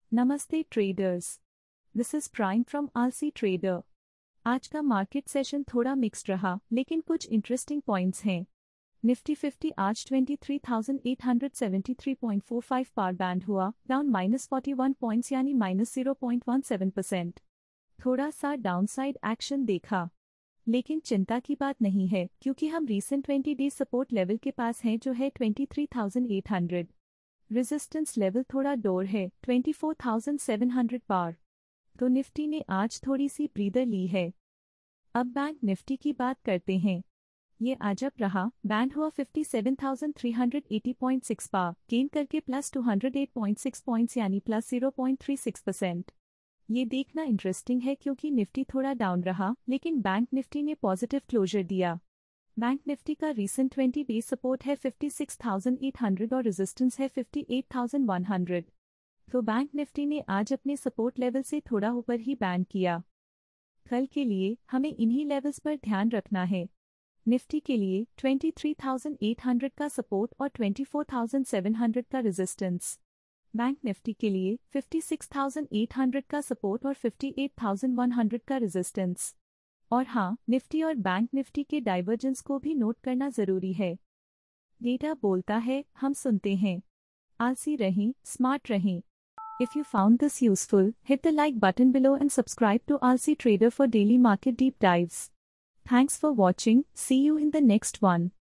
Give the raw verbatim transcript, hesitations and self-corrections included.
नमस्ते traders, this is prime from Aalsi trader. आज का मार्केट सेशन थोड़ा मिक्स्ड रहा, लेकिन कुछ इंटरेस्टिंग पॉइंट्स हैं। निफ्टी फिफ्टी आज तेईस हज़ार आठ सौ तिहत्तर पॉइंट फोर फाइव पार बैंड हुआ, down minus forty one points यानी minus zero point one seven percent. थोड़ा सा डाउनसाइड एक्शन देखा, लेकिन चिंता की बात नहीं है क्योंकि हम recent twenty day support level के पास हैं जो है तेईस हज़ार आठ सौ। रेजिस्टेंस लेवल थोड़ा डोर है चौबीस हज़ार सात सौ पार, तो निफ्टी ने आज थोड़ी सी ब्रीदर ली है। अब बैंक निफ्टी की बात करते हैं। ये आज अप रहा, बैंड हुआ सत्तावन हज़ार तीन सौ अस्सी पॉइंट सिक्स पार, गेन करके प्लस दो सौ आठ पॉइंट सिक्स पॉइंट्स यानी plus zero point three six percent. ये देखना इंटरेस्टिंग है क्योंकि निफ्टी थोड़ा डाउन रहा, लेकिन बैंक निफ्टी ने पॉजिटिव क्लोजर दिया। बैंक निफ्टी का रीसेंट ट्वेंटी डे सपोर्ट है छप्पन हज़ार आठ सौ और रेजिस्टेंस है अट्ठावन हज़ार एक सौ। तो बैंक निफ्टी ने आज अपने सपोर्ट लेवल से थोड़ा ऊपर ही बैंड किया। कल के लिए हमें इन्हीं लेवल्स पर ध्यान रखना है। निफ्टी के लिए तेईस हज़ार आठ सौ का सपोर्ट और चौबीस हज़ार सात सौ का रेजिस्टेंस। बैंक निफ्टी के लिए छप्पन हज़ार आठ सौ का सपोर्ट और अट्ठावन हज़ार एक सौ का रेजिस्टेंस। और हाँ, निफ्टी और बैंक निफ्टी के डाइवर्जेंस को भी नोट करना जरूरी है। डेटा बोलता है, हम सुनते हैं। आलसी रहें, स्मार्ट रहें। If you found this useful, hit the like button below and subscribe to Alsi Trader for daily market deep dives. Thanks for watching. See you in the next one.